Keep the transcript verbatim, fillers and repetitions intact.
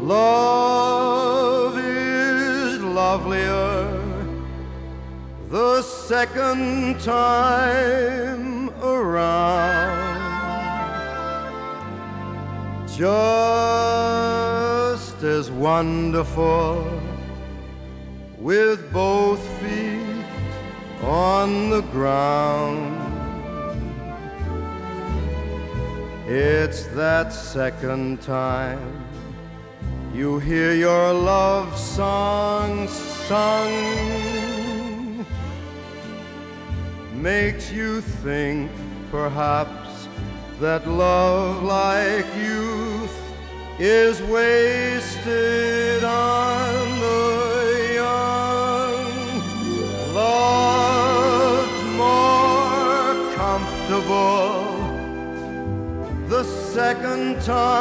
Love is lovelier the second time around. Just as wonderful with both feet on the ground. It's that second time you hear your love song sung, makes you think perhaps that love like youth is wasted on the young. Love's more comfortable the second time